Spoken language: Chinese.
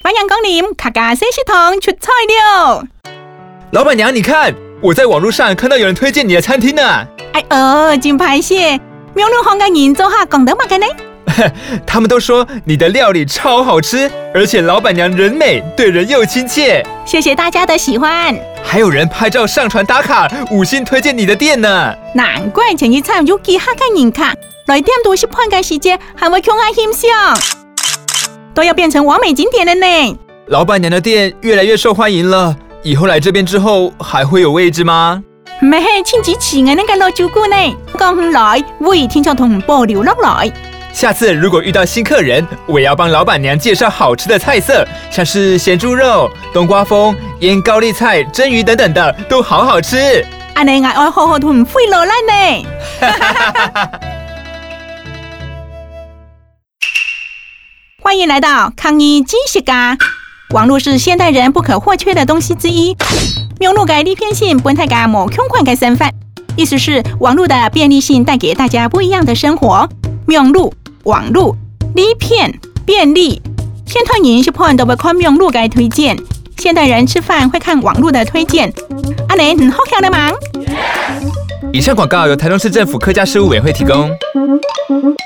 欢迎光临客家小食堂出菜了。 老板娘，你看，我在网络上看到有人推荐你的餐厅呢。 哎哦，真歹势，苗栗乡嘅人做下讲得嘛嘅呢？ 他们都说你的料理超好吃，而且老板娘人美，对人又亲切。 谢谢大家的喜欢。 还有人拍照上传打卡，5星推荐你的店呢。 难怪前一餐有幾客嘅人客來店都是判嘅時間，還會強下欣賞，都要變成完美景點了呢。 老板娘的店越來越受歡迎了，以後來這邊之後還會有位置嗎？ 唔係親自請嘅那個老主顧呢，剛來會天朝同保留落來。 下次如果遇到新客人，我也要幫老板娘介紹好吃的菜色，像是鹹豬肉、冬瓜風、醃高麗菜、蒸魚等等的，都好好吃。 安尼我愛好好同費落來呢。歡迎來到抗疫知識家。網絡是現代人不可或缺的東西之一。苗栗嘅利片性本大家冇窮困嘅身份，意思是網絡的便利性帶給大家不一樣的生活。苗栗網絡利片便利，現代人是判都會看苗栗嘅推薦，現代人吃飯會看網絡的推薦。安尼唔好聽的嗎？ 以上廣告由台中市政府客家事務委員會提供。